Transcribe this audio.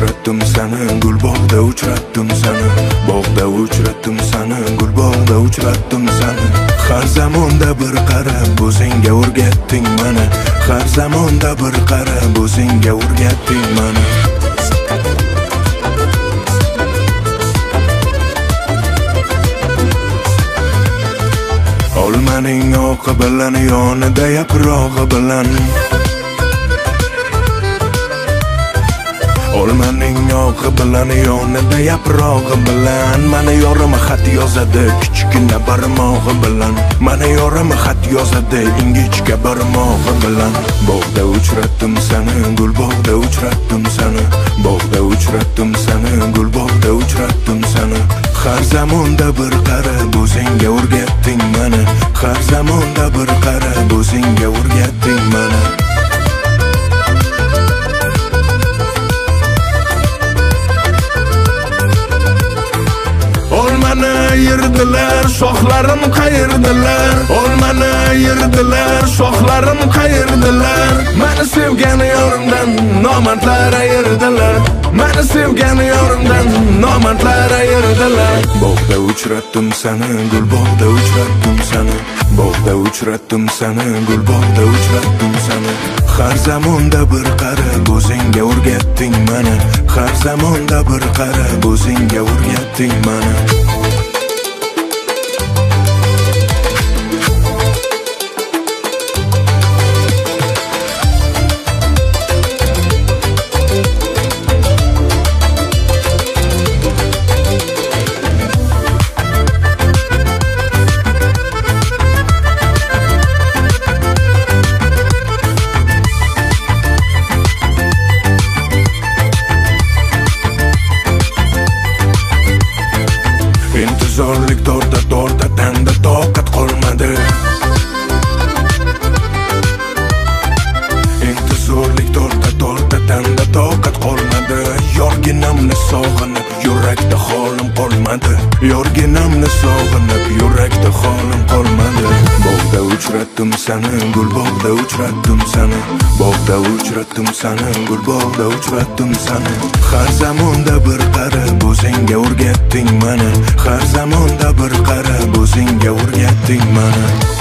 uchratdim seni, gul bog'da uchratdim seni, bog'da uchratdim seni, gul bog'da uchratdim seni. Har zamonda bir qarab o'zingga o'rgatding meni, har zamonda bir qarab o'zingga o'rgatding meni. Olmaning oqi bilan, yonida yaprog'i bilan, olmaning oqi bilan, yonida yaprog'i bilan, mana yorim xat yozadi kichkina barmog'i bilan, mana yorim xat yozadi ingichka barmog'i bilan. Bog'da uchratdim seni, gul bog'da uchratdim seni, bog'da uchratdim seni, gul bog'da uchratdim seni. Har zamonda bir qarab o'zingga o'rgatding meni, har zamonda bir qarab o'zingga o'rgatding meni. Olmani yirdilar, shoxlarim qayirdilar, olmani yirdilar, shoxlarim qayirdilar. Meni sevgan yorimdan nomardlar ayirdilar, meni sevgan yorimdan nomardlar ayirdilar. Bog'da uchratdim seni, gul bog'da uchratdim seni, bog'da uchratdim seni, gul bog'da uchratdim seni. Har zamonda bir qarab o'zingga o'rgatding meni, har zamonda bir qarab o'zingga o'rgatding meni. Intizorlik torta tanda toqat qolmadi, intizorlik torta tanda toqat qolmadi. Yorginamni sog'inib yurakda holim qolmadi, yorginamni sog'inib yurakda holim qolmadi. Bog'da uchratdim seni, gul bog'da uchratdim seni, bog'da uchratdim seni, gul bog'da uchratdim seni. Har zamonda bir qarab o'zingga o'rgatding meni, har zamonda bir qarab o'zingga o'rgatding meni.